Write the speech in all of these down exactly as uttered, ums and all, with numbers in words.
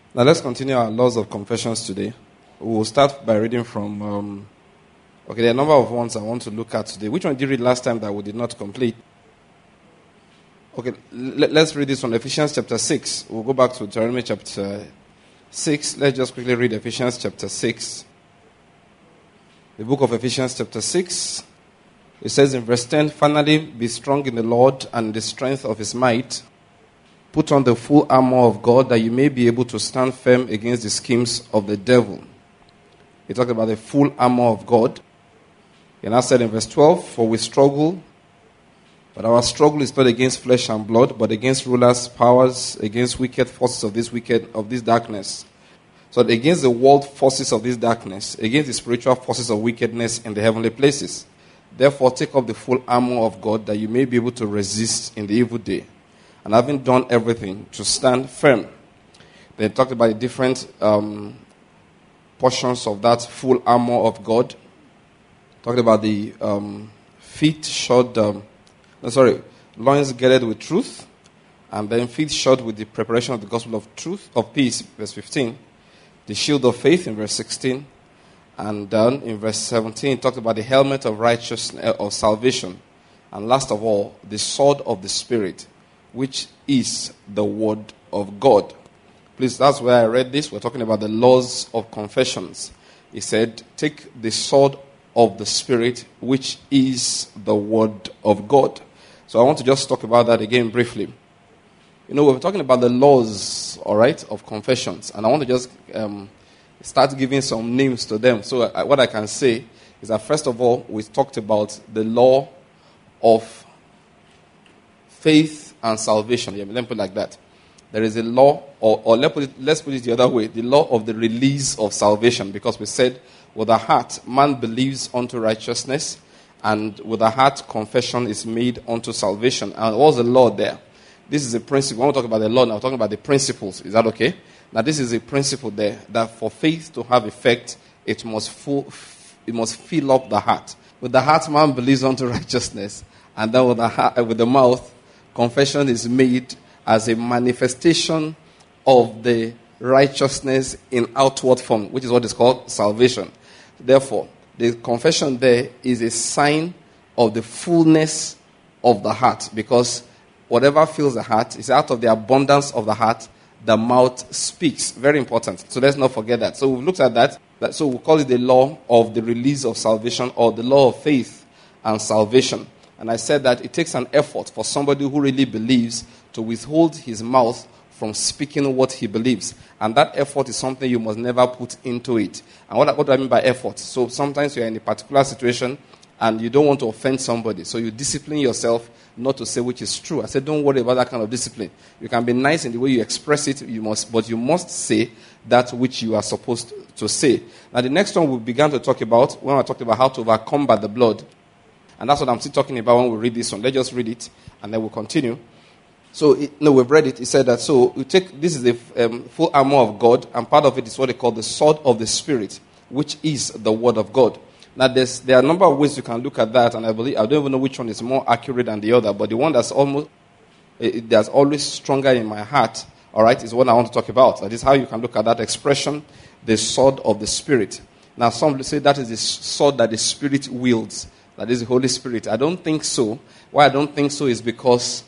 Now let's continue our laws of confessions today. We will start by reading from, um, okay, there are a number of ones I want to look at today. Which one did you read last time that we did not complete? Okay, l- let's read this from Ephesians chapter six. We'll go back to Deuteronomy chapter six. Let's just quickly read Ephesians chapter six. The book of Ephesians chapter six. It says in verse ten, "Finally, be strong in the Lord and the strength of his might. Put on the full armor of God that you may be able to stand firm against the schemes of the devil." He talked about the full armor of God. He now said in verse twelve, "For we struggle, but our struggle is not against flesh and blood, but against rulers, powers, against wicked forces of this wicked of this darkness." So against the world forces of this darkness, against the spiritual forces of wickedness in the heavenly places. Therefore, take up the full armor of God that you may be able to resist in the evil day. And having done everything, to stand firm. They talked about the different um, portions of that full armor of God. Talked about the um, feet shod, um, no, sorry, loins girded with truth, and then feet shod with the preparation of the gospel of truth, of peace, verse fifteen. The shield of faith in verse sixteen. And then in verse seventeen, it talked about the helmet of righteousness, of salvation. And last of all, the sword of the Spirit, which is the word of God. Please, that's where I read this. We're talking about the laws of confessions. He said, take the sword of the Spirit, which is the word of God. So I want to just talk about that again briefly. You know, we're talking about the laws, all right, of confessions. And I want to just um, start giving some names to them. So I, what I can say is that, first of all, we talked about the law of faith and salvation. Yeah, let me put it like that. There is a law, or, or let's, put it, let's put it the other way, the law of the release of salvation. Because we said, with the heart, man believes unto righteousness, and with the heart, confession is made unto salvation. And what's the law there? This is a principle. When we talk about the law, now we're talking about the principles. Is that okay? Now, this is a principle there, that for faith to have effect, it must full, it must fill up the heart. With the heart, man believes unto righteousness, and then with the heart, with the mouth, confession is made as a manifestation of the righteousness in outward form, which is what is called salvation. Therefore, the confession there is a sign of the fullness of the heart, because whatever fills the heart is out of the abundance of the heart, the mouth speaks. Very important. So let's not forget that. So we've looked at that. So we call it the law of the release of salvation, or the law of faith and salvation. And I said that it takes an effort for somebody who really believes to withhold his mouth from speaking what he believes. And that effort is something you must never put into it. And what, what do I mean by effort? So sometimes you're in a particular situation and you don't want to offend somebody. So you discipline yourself not to say which is true. I said, don't worry about that kind of discipline. You can be nice in the way you express it, you must, but you must say that which you are supposed to say. Now the next one we began to talk about, when I talked about how to overcome by the blood. And that's what I'm still talking about when we read this one. Let's just read it, and then we'll continue. So, it, no, we've read it. It said that, so we take, this is the um, full armor of God, and part of it is what they call the sword of the Spirit, which is the word of God. Now, there's, there are a number of ways you can look at that, and I believe, I don't even know which one is more accurate than the other, but the one that's almost, it, that's always stronger in my heart, all right, is what I want to talk about. That is how you can look at that expression, the sword of the Spirit. Now, some say that is the sword that the Spirit wields. That is the Holy Spirit. I don't think so. Why I don't think so is because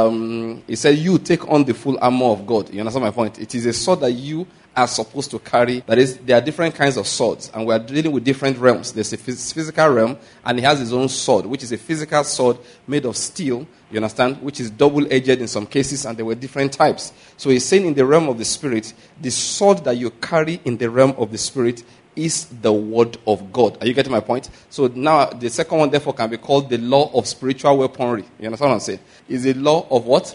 um, it said you take on the full armor of God. You understand my point? It is a sword that you are supposed to carry. That is, there are different kinds of swords, and we are dealing with different realms. There's a physical realm, and he has his own sword, which is a physical sword made of steel, you understand, which is double-edged in some cases, and there were different types. So he's saying in the realm of the Spirit, the sword that you carry in the realm of the Spirit is the word of God. Are you getting my point? So now the second one therefore can be called the law of spiritual weaponry. You understand what I'm saying? Is the law of what?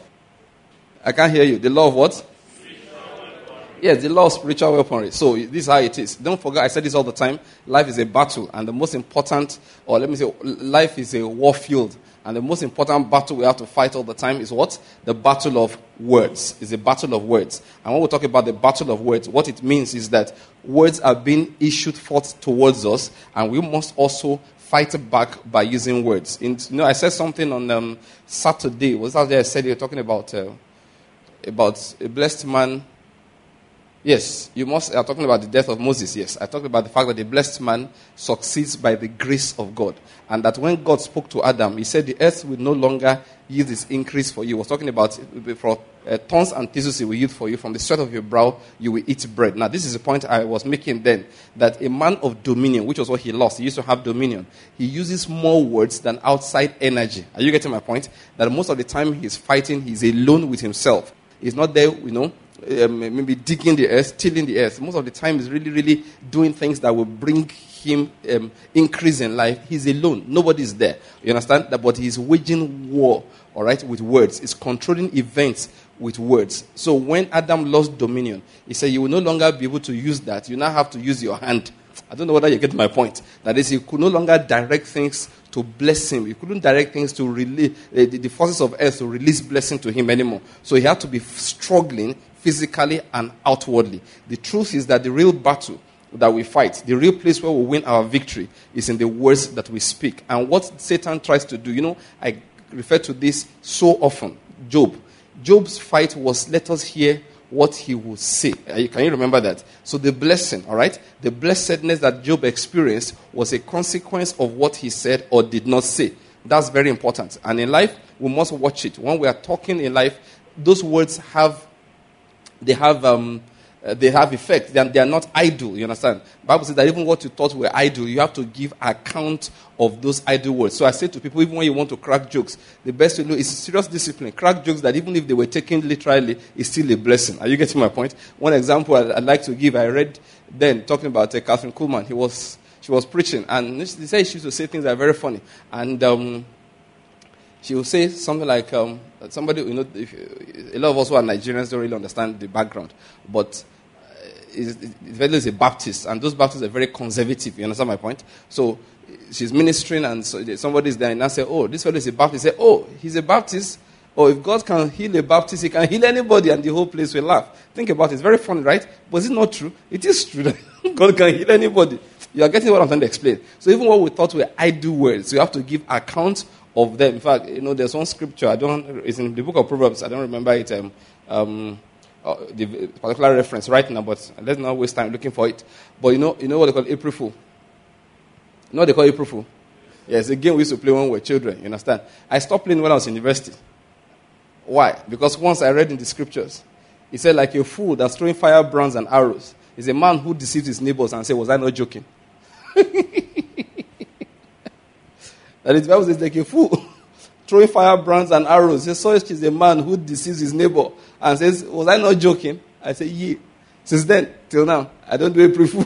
I can't hear you. The law of what? Yes, the law of spiritual weaponry. So this is how it is. Don't forget, I said this all the time. Life is a battle, and the most important, or let me say, life is a war field. And the most important battle we have to fight all the time is what? The battle of words. It's a battle of words. And when we talk about the battle of words, what it means is that words are being issued forth towards us, and we must also fight back by using words. In, you know, I said something on um, Saturday. Was that day I said you were talking about uh, about a blessed man Yes, you must. I'm talking about the death of Moses. Yes, I talked about the fact that the blessed man succeeds by the grace of God, and that when God spoke to Adam, He said the earth will no longer yield its increase for you. He was talking about for uh, thorns and thistles it will yield for you. From the sweat of your brow you will eat bread. Now, this is the point I was making then, that a man of dominion, which was what he lost, he used to have dominion. He uses more words than outside energy. Are you getting my point? That most of the time he's fighting, he's alone with himself. He's not there, you know. Um, maybe digging the earth, tilling the earth. Most of the time, he's really, really doing things that will bring him um, increase in life. He's alone. Nobody's there. You understand? That, but he's waging war, all right, with words. He's controlling events with words. So when Adam lost dominion, he said, you will no longer be able to use that. You now have to use your hand. I don't know whether you get my point. That is, he could no longer direct things to bless him. He couldn't direct things to release, uh, the, the forces of earth to release blessing to him anymore. So he had to be struggling physically and outwardly. The truth is that the real battle that we fight, the real place where we win our victory, is in the words that we speak. And what Satan tries to do, you know, I refer to this so often. Job. Job's fight was, let us hear what he will say. Can you remember that? So the blessing, all right? The blessedness that Job experienced was a consequence of what he said or did not say. That's very important. And in life, we must watch it. When we are talking in life, those words have They have um, uh, they have effect. They are, they are not idle. You understand? The Bible says that even what you thought were idle, you have to give account of those idle words. So I say to people, even when you want to crack jokes, the best to know is serious discipline. Crack jokes that even if they were taken literally, is still a blessing. Are you getting my point? One example I'd, I'd like to give, I read then talking about uh, Catherine Kuhlman. He was she was preaching, and she said she used to say things that are very funny, and um, she will say something like, um, somebody, you know, if, a lot of us who are Nigerians don't really understand the background, but uh, is a Baptist, and those Baptists are very conservative. You understand my point? So she's ministering, and so somebody is there, and I say, oh, this fellow is a Baptist. Say, oh, he's a Baptist. Oh, if God can heal a Baptist, He can heal anybody, and the whole place will laugh. Think about it. It's very funny, right? But is it not true? It is true that God can heal anybody. You are getting what I'm trying to explain. So even what we thought were idle words, you have to give account of them. In fact, you know, there's one scripture, I don't, it's in the book of Proverbs, I don't remember it, um, um, uh, the particular reference right now, but let's not waste time looking for it. But you know, you know what they call April Fool? You know what they call April Fool? Yes, a game we used to play when we were children, you understand? I stopped playing when I was in university. Why? Because once I read in the scriptures, it said like a fool that's throwing firebrands and arrows is a man who deceives his neighbors and says, was I not joking? That is, the Bible says, like a fool, throwing firebrands and arrows. He says, so is a man who deceives his neighbor and says, was I not joking? I say, yeah. Since then, till now, I don't do April Fool.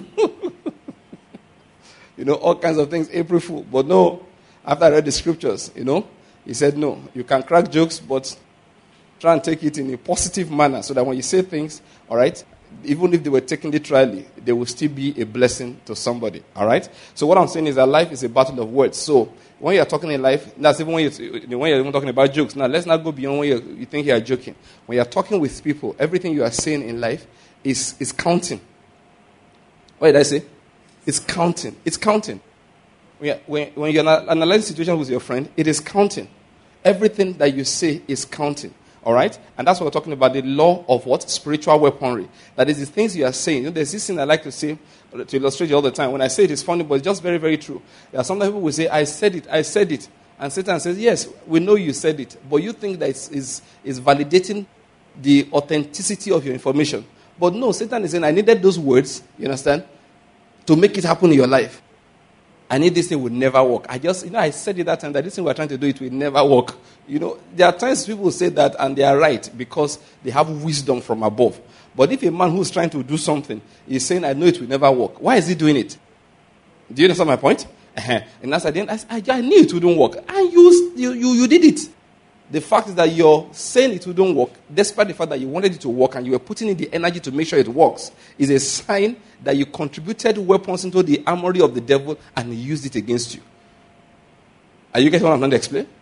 You know, all kinds of things, April Fool. But no, after I read the scriptures, you know, he said, no, you can crack jokes, but try and take it in a positive manner so that when you say things, all right, even if they were taken literally, they will still be a blessing to somebody. All right? So what I'm saying is that life is a battle of words. So when you're talking in life, that's even when you're, when you're even talking about jokes. Now, let's not go beyond when you think you're joking. When you're talking with people, everything you are saying in life is, is counting. What did I say? It's counting. It's counting. When, when, when you're analyzing a situation with your friend, it is counting. Everything that you say is counting. All right? And that's what we're talking about, the law of what? Spiritual weaponry. That is the things you are saying. You know, there's this thing I like to say, to illustrate it all the time. When I say it, it's funny, but it's just very, very true. There are sometimes people will say, I said it, I said it. And Satan says, yes, we know you said it. But you think that it's, it's, it's validating the authenticity of your information. But no, Satan is saying, I needed those words, you understand, to make it happen in your life. I need this thing would never work. I just, you know, I said it that time that this thing we're trying to do, it will never work. You know, there are times people say that and they are right because they have wisdom from above. But if a man who's trying to do something is saying, I know it will never work, why is he doing it? Do you understand my point? And as I didn't, I, I knew it wouldn't work. And you, you, you, you did it. The fact is that you're saying it wouldn't work, despite the fact that you wanted it to work and you were putting in the energy to make sure it works, is a sign that you contributed weapons into the armory of the devil and he used it against you. Are you getting what I'm trying to explain?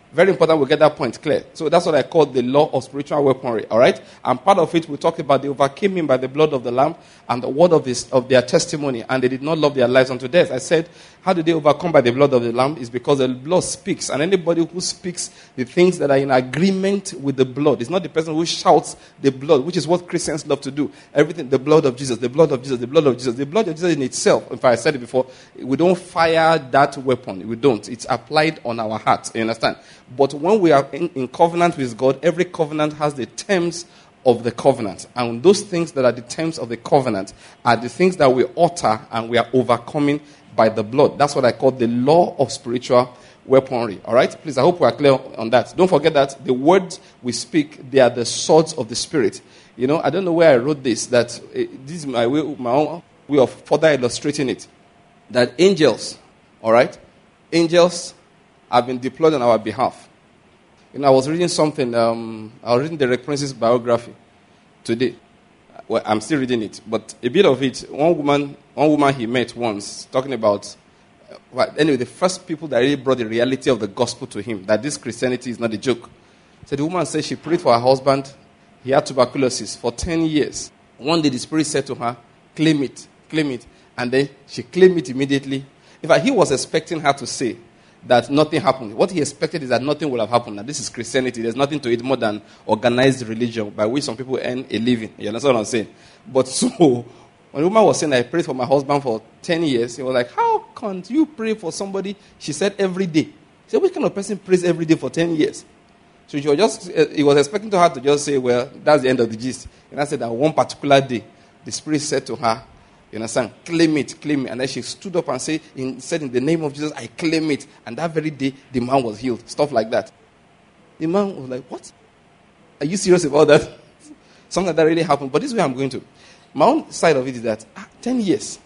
Very important we get that point clear. So that's what I call the law of spiritual weaponry, all right? And part of it, we talk about they overcame him by the blood of the Lamb and the word of, his, of their testimony, and they did not love their lives unto death. I said, how did they overcome by the blood of the Lamb? Is because the blood speaks, and anybody who speaks the things that are in agreement with the blood. It's not the person who shouts the blood, which is what Christians love to do. Everything, the blood of Jesus, the blood of Jesus, the blood of Jesus. The blood of Jesus in itself, in fact, I said it before, we don't fire that weapon. We don't. It's applied on our hearts, you understand? But when we are in, in covenant with God, every covenant has the terms of the covenant. And those things that are the terms of the covenant are the things that we utter and we are overcoming by the blood. That's what I call the law of spiritual weaponry. All right? Please, I hope we are clear on that. Don't forget that the words we speak, they are the swords of the Spirit. You know, I don't know where I wrote this, that uh, this is my, way, my own way of further illustrating it. That angels, all right, angels have been deployed on our behalf. You know, I was reading something, um, I was reading Derek Prince's biography today. Well, I'm still reading it, but a bit of it, one woman, one woman he met once, talking about, uh, well, anyway, the first people that really brought the reality of the gospel to him, that this Christianity is not a joke. So the woman said she prayed for her husband, he had tuberculosis for ten years. One day the Spirit said to her, claim it, claim it, and then she claimed it immediately. In fact, he was expecting her to say that nothing happened. What he expected is that nothing will have happened. Now, this is Christianity. There's nothing to it more than organized religion by which some people earn a living. You understand what I'm saying? But so, when the woman was saying, I prayed for my husband for ten years, he was like, how can't you pray for somebody? She said, every day. He said, which kind of person prays every day for ten years? So she was just, uh, he was expecting her to just say, well, that's the end of the gist. And I said that one particular day, the Spirit said to her, you understand? Claim it, claim it. And then she stood up and say, in, said, in the name of Jesus, I claim it. And that very day, the man was healed. Stuff like that. The man was like, what? Are you serious about that? Something like that really happened. But this is where I'm going to. My own side of it is that, ah, ten years.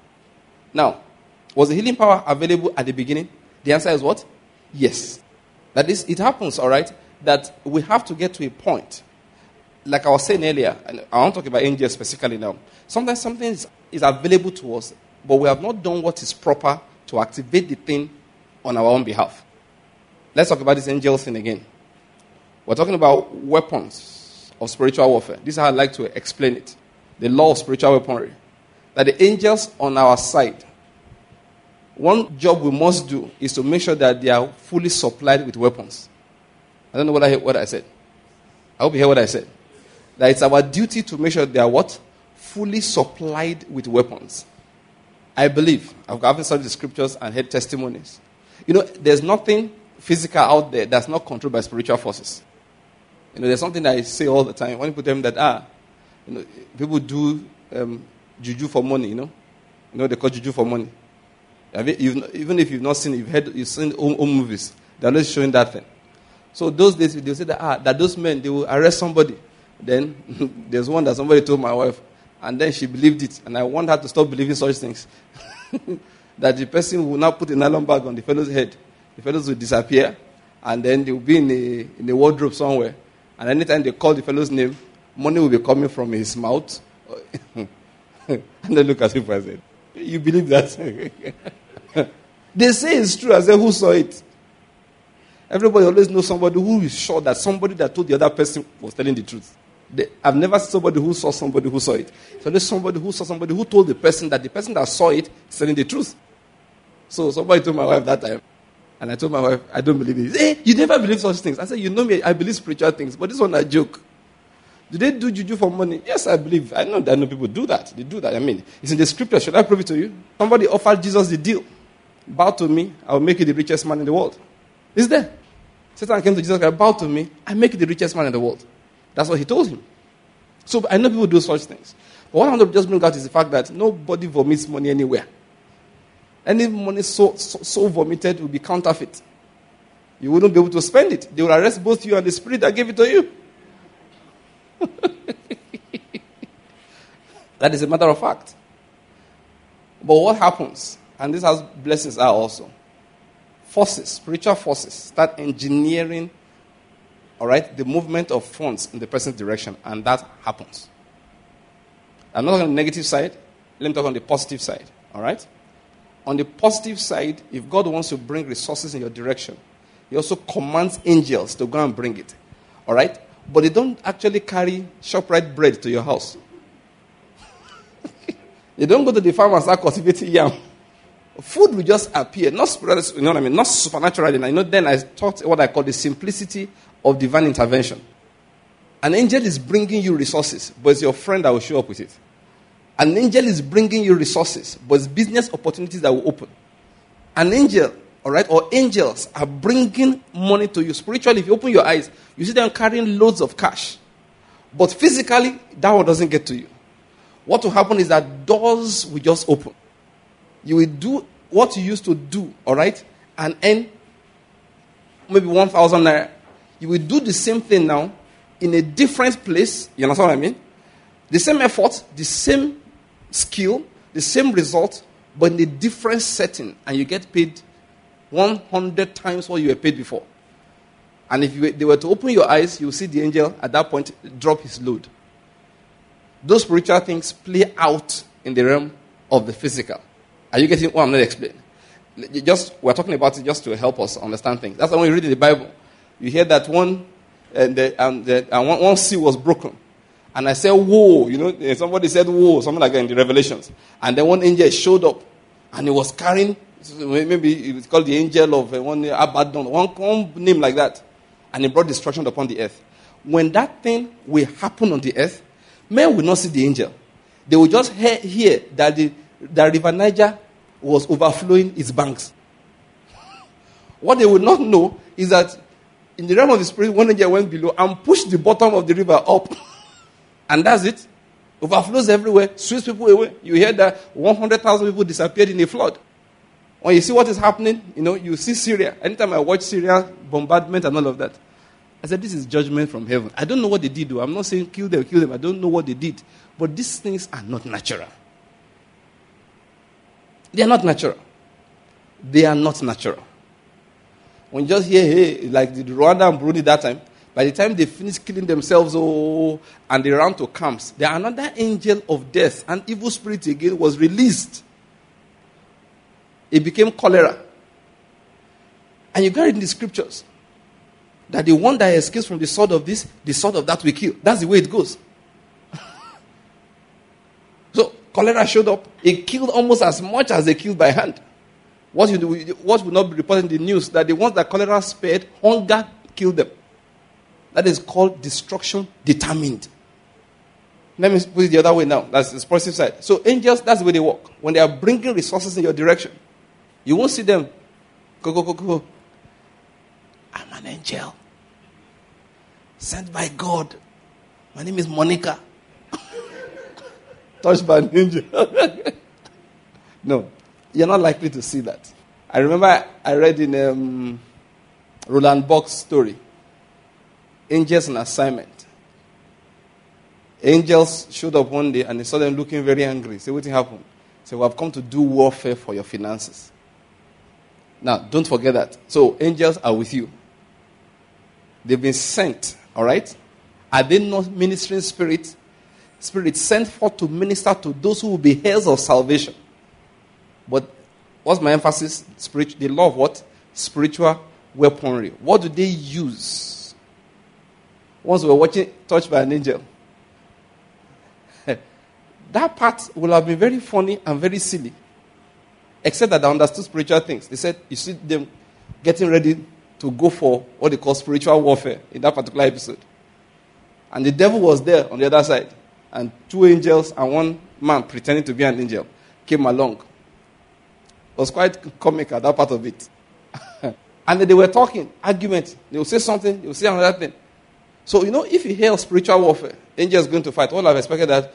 Now, was the healing power available at the beginning? The answer is what? Yes. That is, it happens, all right, that we have to get to a point. Like I was saying earlier, and I want to talk about angels specifically now. Sometimes something is, is available to us, but we have not done what is proper to activate the thing on our own behalf. Let's talk about this angel thing again. We're talking about weapons of spiritual warfare. This is how I like to explain it. The law of spiritual weaponry. That the angels on our side, one job we must do is to make sure that they are fully supplied with weapons. I don't know what I, what I said. I hope you hear what I said. That it's our duty to make sure they are what? Fully supplied with weapons. I believe, I've often studied the scriptures and heard testimonies. You know, there's nothing physical out there that's not controlled by spiritual forces. You know, there's something that I say all the time. When people tell me that, ah, you know, people do um, juju for money, you know. You know, they call juju for money. You've, even if you've not seen it, you've heard, you've seen home, home movies. They're always showing that thing. So those days, they'll say that, ah, that those men, they will arrest somebody. Then there's one that somebody told my wife, and then she believed it. And I want her to stop believing such things. That the person will now put a nylon bag on the fellow's head. The fellows will disappear, and then they will be in a, in a wardrobe somewhere. And anytime they call the fellow's name, money will be coming from his mouth. And then look at him and say, you believe that? They say it's true. I say, who saw it? Everybody always knows somebody who is sure that somebody that told the other person was telling the truth. They, I've never seen somebody who saw somebody who saw it. So there's somebody who saw somebody who told the person that the person that saw it is telling the truth. So somebody told my wife that time. And I told my wife, I don't believe it. Hey, you never believe such things. I said, you know me, I believe spiritual things. But this one a joke. Do they do juju for money? Yes, I believe. I know that no people do that. They do that. I mean, it's in the scripture. Should I prove it to you? Somebody offered Jesus the deal. Bow to me, I will make you the richest man in the world. It's there. Satan came to Jesus and bow to me, I make you the richest man in the world. That's what he told him. So I know people do such things. But what I want to just bring out is the fact that nobody vomits money anywhere. Any money so, so, so vomited will be counterfeit. You wouldn't be able to spend it. They will arrest both you and the spirit that gave it to you. That is a matter of fact. But what happens, and this has blessings are also, forces, spiritual forces, start engineering, all right, the movement of funds in the person's direction, and that happens. I'm not talking on the negative side. Let me talk on the positive side, all right? On the positive side, if God wants to bring resources in your direction, He also commands angels to go and bring it. All right? But they don't actually carry ShopRite bread to your house. They don't go to the farm and start cultivating yam. Food will just appear. Not, you know what I mean? Not supernaturally. And I know then I taught what I call the simplicity of divine intervention. An angel is bringing you resources, but it's your friend that will show up with it. An angel is bringing you resources, but it's business opportunities that will open. An angel, all right, or angels are bringing money to you. Spiritually, if you open your eyes, you see them carrying loads of cash. But physically, that one doesn't get to you. What will happen is that doors will just open. You will do what you used to do, all right, and earn maybe one thousand naira. You will do the same thing now in a different place. You understand what I mean? The same effort, the same skill, the same result, but in a different setting, and you get paid one hundred times what you were paid before. And if you, they were to open your eyes, you will see the angel at that point drop his load. Those spiritual things play out in the realm of the physical. Are you getting what I'm not explaining? Just we're talking about it just to help us understand things. That's why when you read in the Bible, you hear that one and, the, and, the, and one, one seal was broken. And I said, whoa, you know, somebody said, whoa, something like that in the Revelations. And then one angel showed up, and he was carrying, maybe it's called the angel of one Abaddon, one, one name like that. And he brought destruction upon the earth. When that thing will happen on the earth, men will not see the angel. They will just hear, hear that the that River Niger was overflowing its banks. What they will not know is that in the realm of the spirit, one angel went below and pushed the bottom of the river up. And that's it. Overflows everywhere, sweeps people away. You hear that one hundred thousand people disappeared in a flood. When you see what is happening, you know, you see Syria. Anytime I watch Syria, bombardment and all of that, I said, this is judgment from heaven. I don't know what they did, though. I'm not saying kill them, kill them. I don't know what they did. But these things are not natural. They are not natural. They are not natural. When you just hear, hey, like the Rwanda and Burundi that time, by the time they finish killing themselves, oh, and they ran to camps, there another angel of death, an evil spirit again, was released. It became cholera. And you got it in the scriptures that the one that escapes from the sword of this, the sword of that will kill. That's the way it goes. So cholera showed up. It killed almost as much as they killed by hand. What you do, what will not be reported in the news, that the ones that cholera spared, hunger killed them. That is called destruction determined. Let me put it the other way now. That's the positive side. So angels, that's the way they work. When they are bringing resources in your direction, you won't see them. Go, go, go, go. I'm an angel. Sent by God. My name is Monica. Touched by an angel. No. You're not likely to see that. I remember I read in um, Roland Buck's story, Angels on Assignment. Angels showed up one day and they saw them looking very angry. Say, what happened? Say, well, I've come to do warfare for your finances. Now, don't forget that. So, angels are with you. They've been sent, all right? Are they not ministering spirits? Spirits sent forth to minister to those who will be heirs of salvation. But what's my emphasis? Spirit, the law of what? Spiritual weaponry. What do they use? Once we were watching Touched by an Angel, that part will have been very funny and very silly. Except that I understood spiritual things. They said, you see them getting ready to go for what they call spiritual warfare in that particular episode. And the devil was there on the other side. And two angels and one man pretending to be an angel came along. It was quite comic at that part of it. And then they were talking, argument. They would say something, they would say another thing. So, you know, if you hear spiritual warfare, angels going to fight, all I've expected that,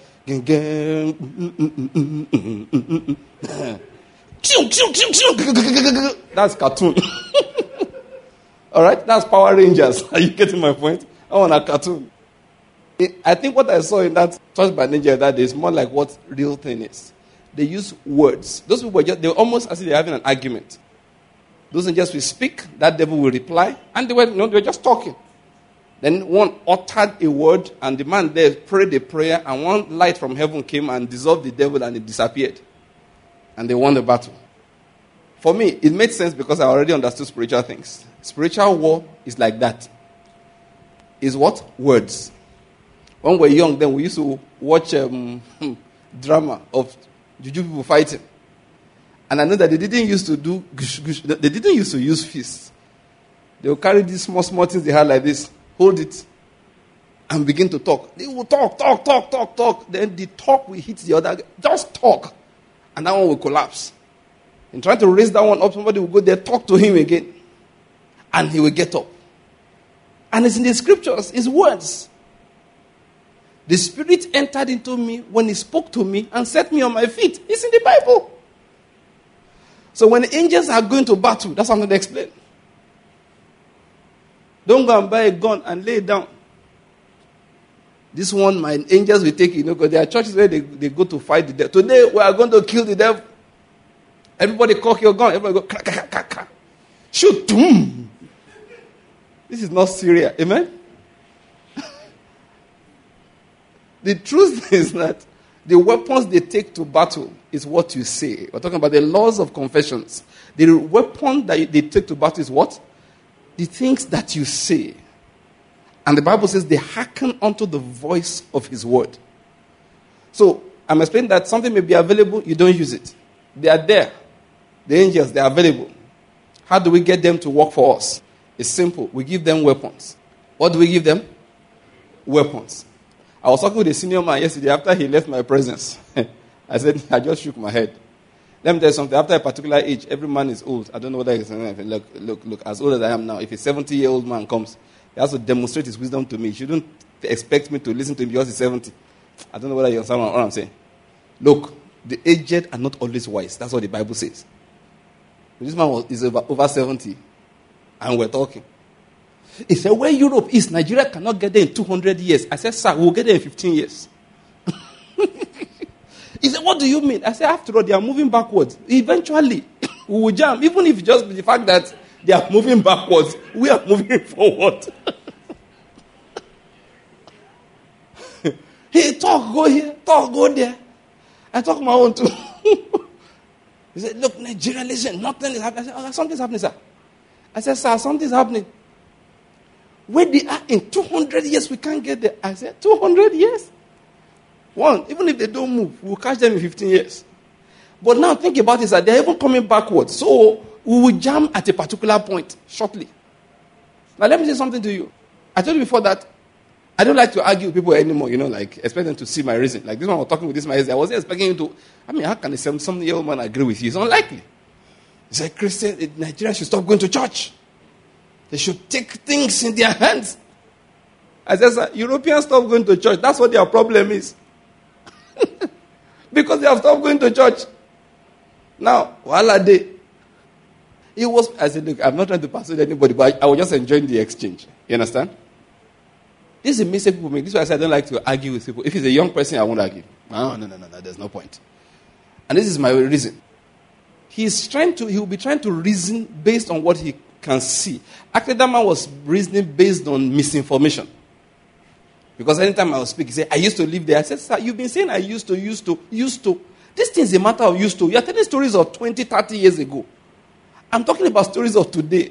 that's cartoon. All right? That's Power Rangers. Are you getting my point? I want a cartoon. I think what I saw in that Touched by an Angel that day is more like what real thing is. They use words. Those people were just, they were almost as if they're having an argument. Those angels will speak, that devil will reply, and they were, you know, they were just talking. Then one uttered a word, and the man there prayed a prayer, and one light from heaven came and dissolved the devil, and it disappeared. And they won the battle. For me, it made sense because I already understood spiritual things. Spiritual war is like that. Is what? Words. When we were young, then we used to watch um, drama of juju people fighting. And I know that they didn't used to do, they didn't used to use fists. They would carry these small, small things they had like this, hold it, and begin to talk. They will talk, talk, talk, talk, talk. Then the talk will hit the other guy. Just talk. And that one will collapse. In trying to raise that one up, somebody will go there, talk to him again. And he will get up. And it's in the scriptures, it's words. The Spirit entered into me when He spoke to me and set me on my feet. It's in the Bible. So when the angels are going to battle, that's what I'm going to explain. Don't go and buy a gun and lay it down. This one, my angels will take it. You know, because there are churches where they, they go to fight the devil. Today, we are going to kill the devil. Everybody cock your gun. Everybody go, crack, crack, crack, crack. Shoot. Boom. This is not Syria. Amen? The truth is that the weapons they take to battle is what you say. We're talking about the laws of confessions. The weapon that they take to battle is what? The things that you say. And the Bible says they hearken unto the voice of His word. So, I'm explaining that something may be available, you don't use it. They are there. The angels, they are available. How do we get them to work for us? It's simple. We give them weapons. What do we give them? Weapons. I was talking with a senior man yesterday after he left my presence. I said, I just shook my head. Let me tell you something. After a particular age, every man is old. I don't know whether it's look, look, look, as old as I am now. If a seventy-year-old man comes, he has to demonstrate his wisdom to me. He shouldn't expect me to listen to him because he's seventy. I don't know whether you understand what I'm saying. Look, the aged are not always wise. That's what the Bible says. This man was, is over, over seventy, and we're talking. He said, where Europe is, Nigeria cannot get there in two hundred years. I said, sir, we'll get there in fifteen years. He said, what do you mean? I said, after all, they are moving backwards. Eventually, we will jam. Even if just the fact that they are moving backwards, we are moving forward. Hey, talk, go here. Talk, go there. I talk my own too. He said, look, Nigeria, listen, nothing is happening. I said, oh, something's happening, sir. I said, sir, something's happening. Where they are in two hundred years, we can't get there. I said, two hundred years? One, even if they don't move, we'll catch them in fifteen years. But now think about this, that they're even coming backwards. So we will jam at a particular point shortly. Now let me say something to you. I told you before that I don't like to argue with people anymore, you know, like expect them to see my reason. Like this one I was talking with this man, I wasn't expecting him to, I mean, how can a seventy-year-old man agree with you? It's unlikely. He said, Christian, Nigeria should stop going to church. They should take things in their hands. I said, sir, Europeans stop going to church. That's what their problem is. Because they have stopped going to church. Now, voila day. It was, I said, look, I'm not trying to persuade anybody, but I was just enjoying the exchange. You understand? This is a mistake people make. This is why I said I don't like to argue with people. If it's a young person, I won't argue. No, no, no, no, no, there's no point. And this is my reason. He's trying to, he will be trying to reason based on what he can see. Actually, that man was reasoning based on misinformation. Because anytime I would speak, he said, I used to live there. I said, sir, you've been saying I used to, used to, used to. This thing is a matter of used to. You're telling stories of twenty, thirty years ago. I'm talking about stories of today.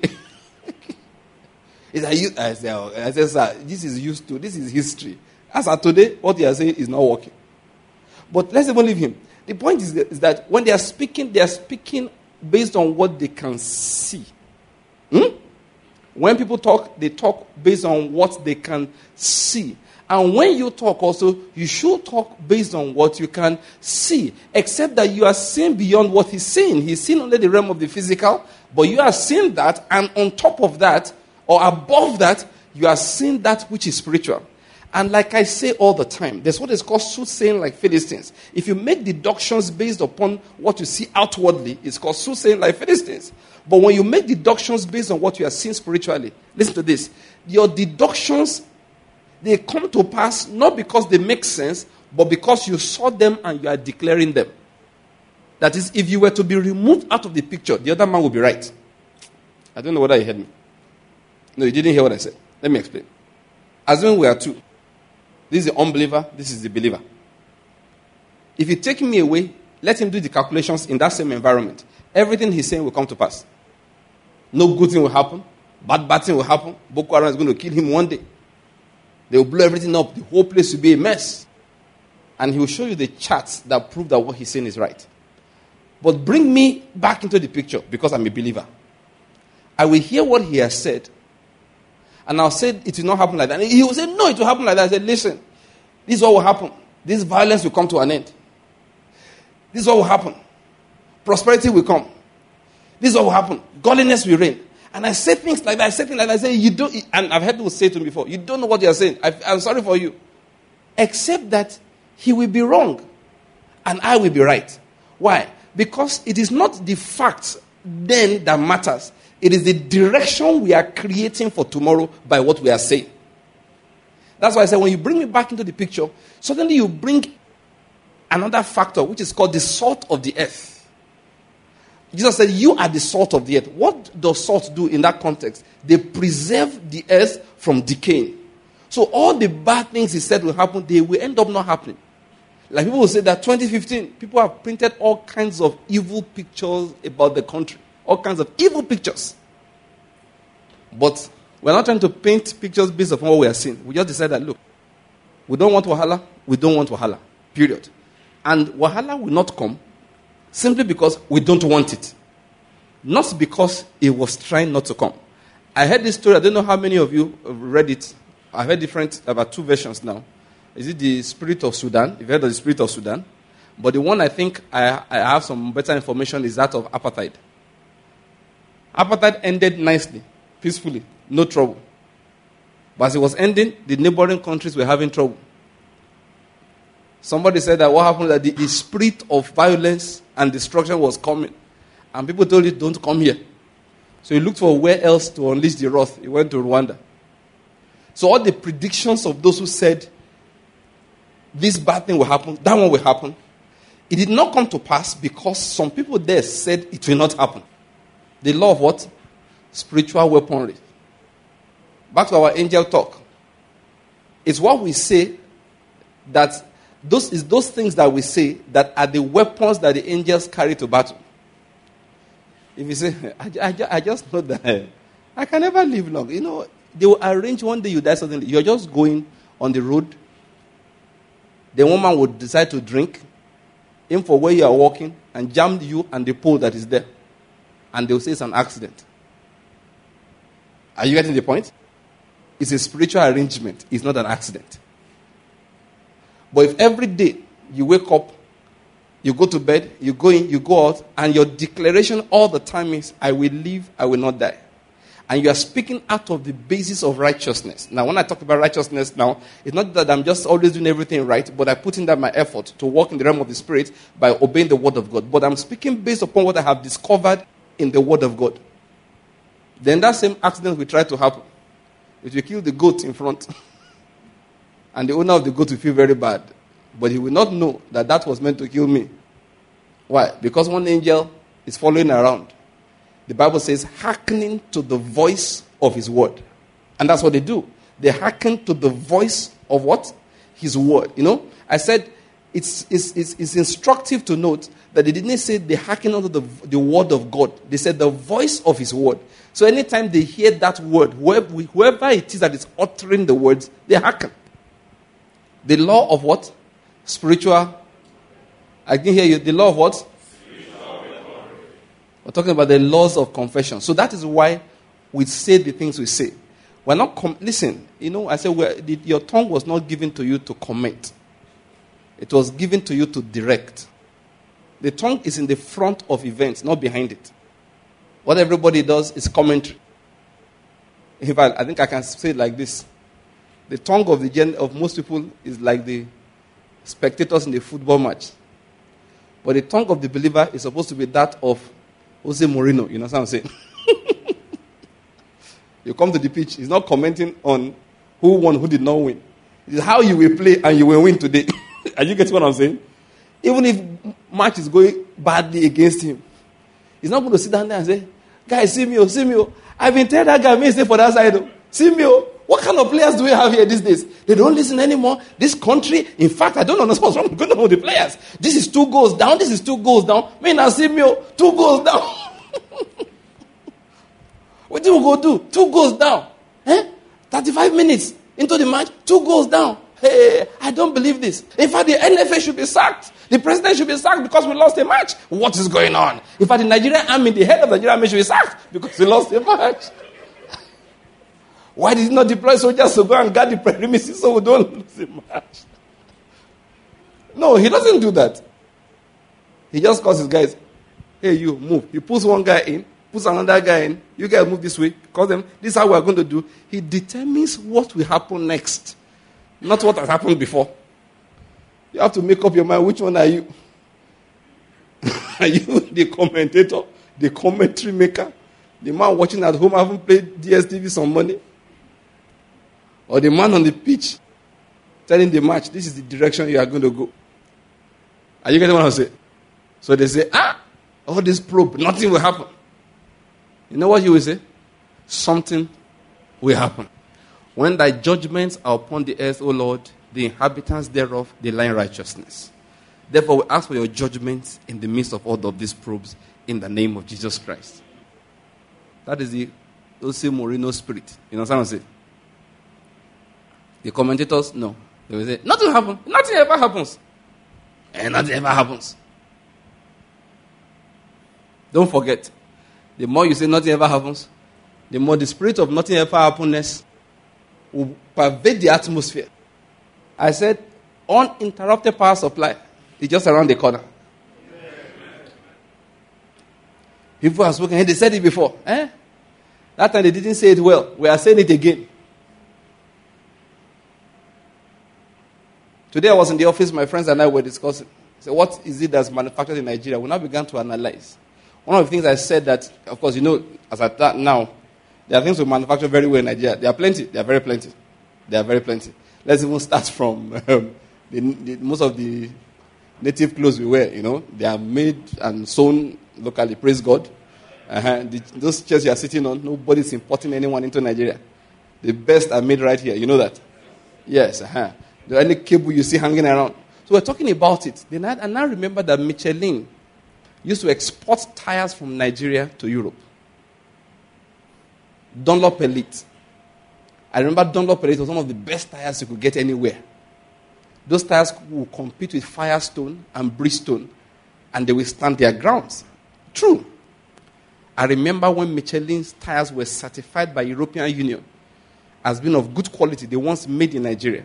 I said, I said, sir, this is used to. This is history. As of today, what you are saying is not working. But let's even leave him. The point is that, is that when they are speaking, they are speaking based on what they can see. Hmm? When people talk, they talk based on what they can see. And when you talk also, you should talk based on what you can see. Except that you are seeing beyond what he's saying. He's seeing only the realm of the physical, but you are seeing that, and on top of that, or above that, you are seeing that which is spiritual. And like I say all the time, there's what is called soothsaying like Philistines. If you make deductions based upon what you see outwardly, it's called soothsaying like Philistines. But when you make deductions based on what you are seeing spiritually, listen to this. Your deductions, they come to pass not because they make sense, but because you saw them and you are declaring them. That is, if you were to be removed out of the picture, the other man would be right. I don't know whether you heard me. No, you didn't hear what I said. Let me explain. Assume we are two. This is the unbeliever, this is the believer. If you take me away, let him do the calculations in that same environment. Everything he's saying will come to pass. No good thing will happen. Bad, bad thing will happen. Boko Haram is going to kill him one day. They will blow everything up. The whole place will be a mess. And he will show you the charts that prove that what he's saying is right. But bring me back into the picture because I'm a believer. I will hear what he has said. And I'll say it will not happen like that. And he will say, no, it will happen like that. I said, listen, this is what will happen. This violence will come to an end. This is what will happen. Prosperity will come. This is what will happen. Godliness will reign. And I say things like that. I say things like that. I say, you don't, and I've heard people say to me before, you don't know what you're saying. I, I'm sorry for you. Except that he will be wrong. And I will be right. Why? Because it is not the facts then that matters. It is the direction we are creating for tomorrow by what we are saying. That's why I said when you bring me back into the picture, suddenly you bring another factor which is called the salt of the earth. Jesus said, you are the salt of the earth. What does salt do in that context? They preserve the earth from decaying. So all the bad things he said will happen, they will end up not happening. Like people will say that twenty fifteen, people have printed all kinds of evil pictures about the country. All kinds of evil pictures. But we're not trying to paint pictures based on what we are seeing. We just decide that, look, we don't want Wahala, we don't want Wahala. Period. And Wahala will not come simply because we don't want it. Not because it was trying not to come. I heard this story. I don't know how many of you have read it. I heard different, about two versions now. Is it the Spirit of Sudan? You've heard of the Spirit of Sudan? But the one I think I, I have some better information is that of apartheid. Apartheid ended nicely, peacefully, no trouble. But as it was ending, the neighboring countries were having trouble. Somebody said that what happened that the, the spirit of violence and destruction was coming. And people told you, don't come here. So he looked for where else to unleash the wrath. He went to Rwanda. So all the predictions of those who said, this bad thing will happen, that one will happen, it did not come to pass because some people there said it will not happen. The law of what? Spiritual weaponry. Back to our angel talk. It's what we say that those is those things that we say that are the weapons that the angels carry to battle. If you say, I, I, I just know that I can never live long. You know, they will arrange one day you die suddenly. You're just going on the road. The woman would decide to drink, aim for where you are walking, and jam you and the pole that is there. And they'll say it's an accident. Are you getting the point? It's a spiritual arrangement. It's not an accident. But if every day you wake up, you go to bed, you go in, you go out, and your declaration all the time is, I will live, I will not die. And you are speaking out of the basis of righteousness. Now, when I talk about righteousness now, it's not that I'm just always doing everything right, but I put in that my effort to walk in the realm of the Spirit by obeying the word of God. But I'm speaking based upon what I have discovered in the word of God. Then that same accident will try to happen. It will kill the goat in front. And the owner of the goat will feel very bad. But he will not know that that was meant to kill me. Why? Because one angel is following around. The Bible says, hearkening to the voice of his word. And that's what they do. They hearken to the voice of what? His word. You know, I said it's, it's, it's, it's instructive to note that they didn't say they hearken unto the, the word of God. They said the voice of his word. So anytime they hear that word, whoever, whoever it is that is uttering the words, they hearken. The law of what? Spiritual. I didn't hear you. The law of what? We're talking about the laws of confession. So that is why we say the things we say. We're not, com- listen, you know, I said we're, the, your tongue was not given to you to comment. It was given to you to direct. The tongue is in the front of events, not behind it. What everybody does is commentary. In fact, I think I can say it like this. The tongue of the gen- of most people is like the spectators in the football match. But the tongue of the believer is supposed to be that of Jose Mourinho. You know what I'm saying? You come to the pitch, he's not commenting on who won, who did not win. It's how you will play and you will win today. Are you getting what I'm saying? Even if match is going badly against him, he's not going to sit down there and say, guys, see me, oh, see me. Oh. I've been telling that guy, may stay for that side. Oh. See me. Oh. What kind of players do we have here these days? They don't listen anymore. This country, in fact, I don't understand what's wrong going on with the players. This is two goals down. This is two goals down. Me now see me, oh, two goals down. What do we go do? Two goals down. Eh? thirty-five minutes into the match, two goals down. Hey, I don't believe this. In fact, the N F A should be sacked. The president should be sacked because we lost a match. What is going on? In fact, the Nigerian army, the head of the Nigerian army should be sacked because we lost a match. Why did he not deploy soldiers to go and guard the premises so we don't lose the match? No, he doesn't do that. He just calls his guys, hey, you, move. He puts one guy in, puts another guy in. You guys move this way. Call them. This is how we are going to do. He determines what will happen next, not what has happened before. You have to make up your mind. Which one are you? Are you the commentator, the commentary maker, the man watching at home having played D S T V some money? Or the man on the pitch telling the match, this is the direction you are going to go? Are you getting what I'm saying? So they say, ah, all this probe, nothing will happen. You know what you will say? Something will happen. When thy judgments are upon the earth, O Lord, the inhabitants thereof, they lie in righteousness. Therefore, we ask for your judgments in the midst of all of these probes in the name of Jesus Christ. That is the Jose Mourinho spirit. You know what I'm saying? The commentators, no. They will say, nothing happens. Nothing ever happens. And nothing ever happens. Don't forget, the more you say nothing ever happens, the more the spirit of nothing ever happenness will pervade the atmosphere. I said, uninterrupted power supply is just around the corner. People have spoken, they said it before. Eh? That time they didn't say it well. We are saying it again. Today I was in the office, my friends and I were discussing. I said, what is it that's manufactured in Nigeria? We now began to analyze. One of the things I said that, of course, you know, as at that now, there are things we manufacture very well in Nigeria. There are plenty. There are very plenty. There are very plenty. Let's even start from um, the, the, most of the native clothes we wear, you know. They are made and sewn locally. Praise God. Uh-huh. The, those chairs you are sitting on, nobody's importing anyone into Nigeria. The best are made right here. You know that? Yes. Uh-huh. There are any cable you see hanging around. So we're talking about it. Then I, and I remember that Michelin used to export tires from Nigeria to Europe. Dunlop Elite. I remember Dunlop Elite was one of the best tires you could get anywhere. Those tires will compete with Firestone and Bridgestone, and they will stand their grounds. True. I remember when Michelin's tires were certified by European Union as being of good quality, the ones made in Nigeria.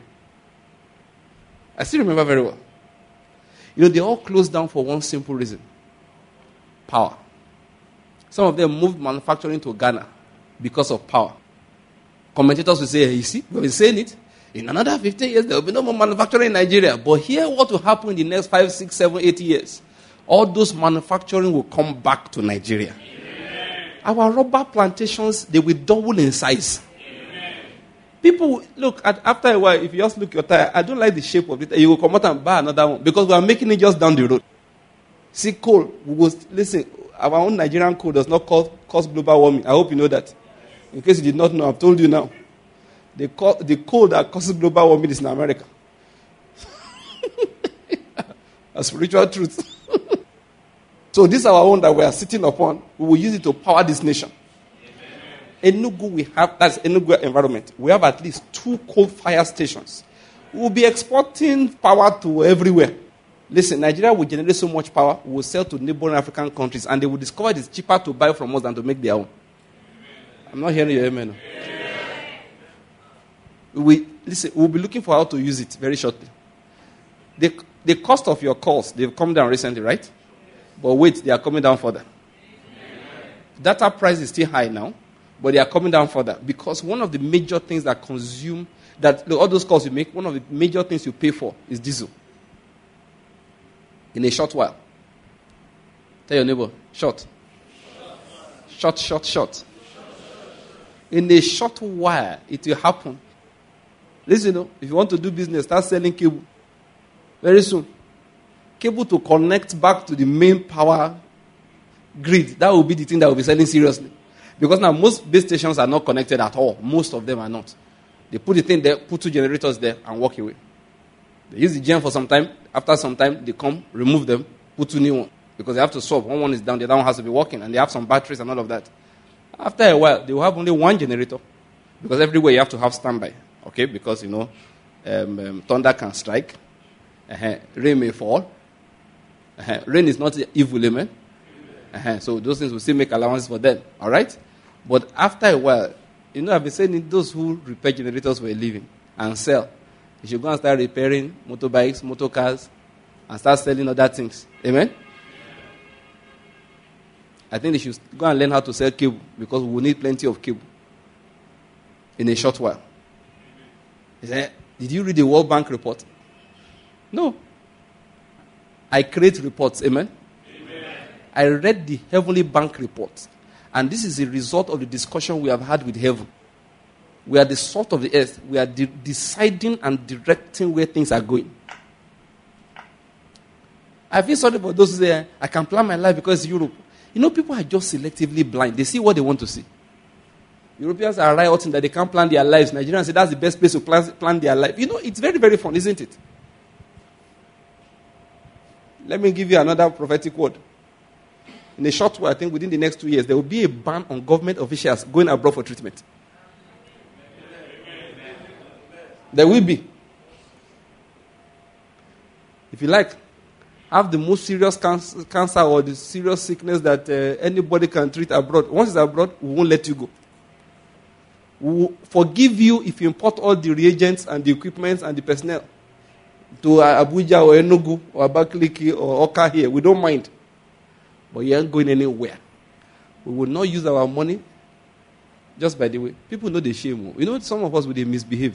I still remember very well. You know, they all closed down for one simple reason. Power. Some of them moved manufacturing to Ghana because of power. Commentators will say, you see, we've been saying it. In another fifteen years, there will be no more manufacturing in Nigeria. But here, what will happen in the next five, six, seven, eight years? All those manufacturing will come back to Nigeria. Amen. Our rubber plantations, they will double in size. Amen. People, look, at, after a while, if you just look at your tire, I don't like the shape of it, you will come out and buy another one because we are making it just down the road. See, coal, we will, listen, our own Nigerian coal does not cause, cause global warming. I hope you know that. In case you did not know, I've told you now. The coal, the coal that causes global warming is in America. A spiritual truth. So this is our own that we are sitting upon. We will use it to power this nation. Enugu, we have, that's Enugu environment. We have at least two coal fire stations. We will be exporting power to everywhere. Listen, Nigeria will generate so much power, we will sell to neighboring African countries, and they will discover it is cheaper to buy from us than to make their own. I'm not hearing your amen. We, listen, we'll be looking for how to use it very shortly. The, the cost of your calls, they've come down recently, right? But wait, they are coming down further. Data price is still high now, but they are coming down further because one of the major things that consume, that look, all those calls you make, one of the major things you pay for is diesel. In a short while. Tell your neighbor, short. Short, short, short. In a short while, it will happen. Listen, you know, if you want to do business, start selling cable. Very soon. Cable to connect back to the main power grid. That will be the thing that will be selling seriously. Because now most base stations are not connected at all. Most of them are not. They put the thing there, put two generators there, and walk away. They use the gen for some time. After some time, they come, remove them, put two new ones. Because they have to swap. One one is down, the other one has to be working. And they have some batteries and all of that. After a while, they will have only one generator. Because everywhere you have to have standby. Okay? Because, you know, um, um, thunder can strike. Uh-huh. Rain may fall. Uh-huh. Rain is not evil, amen? Uh-huh. So those things will still make allowances for them. All right? But after a while, you know, I've been saying those who repair generators for a living and sell, you should go and start repairing motorbikes, motor cars, and start selling other things. Amen? I think they should go and learn how to sell cable because we will need plenty of cable in a short while. He said, did you read the World Bank report? No. I create reports. Amen? Amen? I read the Heavenly Bank report. And this is a result of the discussion we have had with heaven. We are the salt of the earth. We are de- deciding and directing where things are going. I feel sorry for those who say, I can plan my life because it's Europe. You know, people are just selectively blind. They see what they want to see. Europeans are rioting that they can't plan their lives. Nigerians say that's the best place to plan, plan their life. You know, it's very, very fun, isn't it? Let me give you another prophetic word. In a short while, I think within the next two years, there will be a ban on government officials going abroad for treatment. There will be. If you like, have the most serious cancer, cancer or the serious sickness that uh, anybody can treat abroad. Once it's abroad, we won't let you go. We will forgive you if you import all the reagents and the equipment and the personnel to uh, Abuja or Enugu or Abakaliki or Oka here. We don't mind. But you ain't going anywhere. We will not use our money. Just by the way, people know the shame. You know, some of us will misbehave.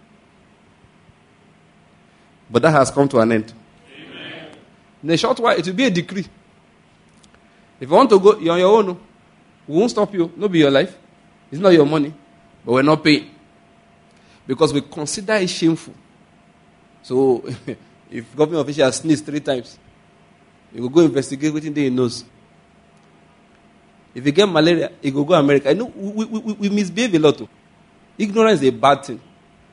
But that has come to an end. Amen. In a short while, it will be a decree. If you want to go, you're on your own. We won't stop you. No be your life. It's not your money. But we're not paying. Because we consider it shameful. So, if government officials sneeze three times, you will go investigate what he knows. If you get malaria, you will go to America. I know we, we, we, we misbehave a lot. Too. Ignorance is a bad thing.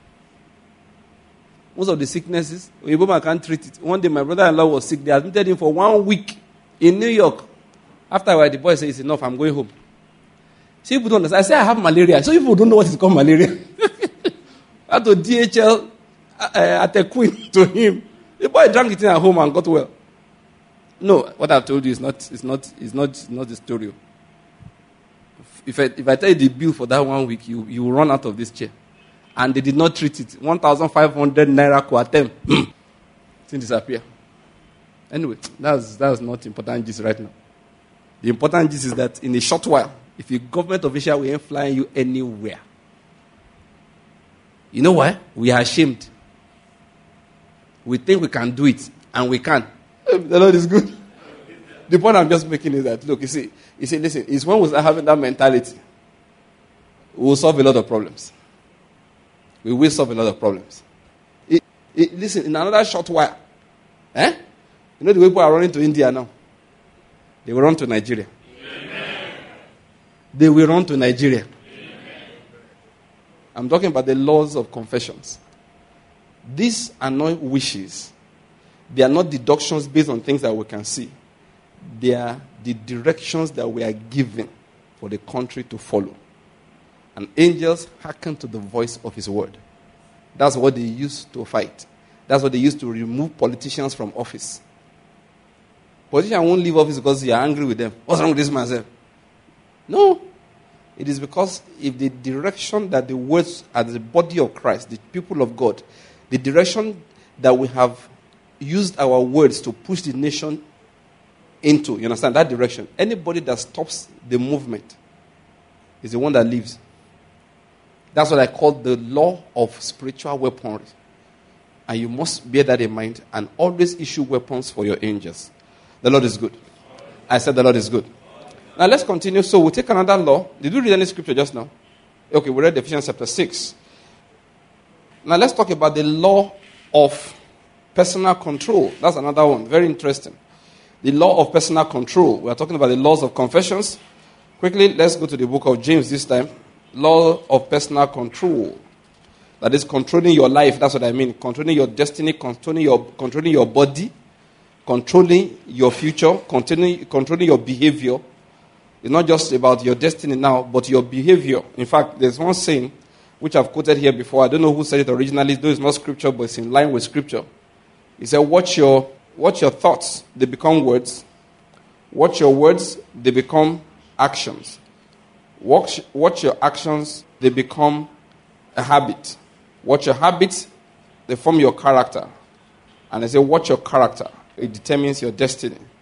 Most of the sicknesses, Oyibo can't treat it. One day my brother-in-law was sick. They admitted him for one week in New York. After a while, the boy said, it's enough, I'm going home. See, people don't understand. I say, I have malaria. So people don't know what is called malaria. I had to D H L uh, at a queen to him. The boy drank it in at home and got well. No, what I've told you is not, is not, is not, is not the story. If I, if I tell you the bill for that one week, you, you will run out of this chair. And they did not treat it. one thousand five hundred naira quartem. Things disappear. Anyway, that's, that's not important gist right now. The important gist is that in a short while, if a government official will ain't flying you anywhere. You know why? We are ashamed. We think we can do it, and we can't. The Lord is good. The point I'm just making is that, look, you see, you see, listen, it's when we start having that mentality, we will solve a lot of problems. We will solve a lot of problems. It, it, listen, in another short while, eh? You know the way people are running to India now? They will run to Nigeria. Amen. They will run to Nigeria. Amen. I'm talking about the laws of confessions. These are not wishes. They are not deductions based on things that we can see. They are the directions that we are given for the country to follow. And angels hearken to the voice of his word. That's what they used to fight. That's what they used to remove politicians from office. Politicians won't leave office because you are angry with them. What's wrong with this man? No. It is because if the direction that the words as the body of Christ, the people of God, the direction that we have used our words to push the nation into, you understand, that direction. Anybody that stops the movement is the one that leaves. That's what I call the law of spiritual weaponry. And you must bear that in mind and always issue weapons for your angels. The Lord is good. I said the Lord is good. Now let's continue. So we'll take another law. Did you read any scripture just now? Okay, we read Ephesians chapter six. Now let's talk about the law of personal control. That's another one. Very interesting. The law of personal control. We are talking about the laws of confessions. Quickly, let's go to the book of James this time. Law of personal control. That is controlling your life. That's what I mean. Controlling your destiny, controlling your, controlling your body, controlling your future, controlling, controlling your behavior. It's not just about your destiny now, but your behavior. In fact, there's one saying, which I've quoted here before. I don't know who said it originally, though it's not scripture, but it's in line with scripture. He said, watch your, watch your thoughts, they become words. Watch your words, they become actions. Watch, watch your actions, they become a habit. Watch your habits, they form your character. And I say, watch your character, it determines your destiny.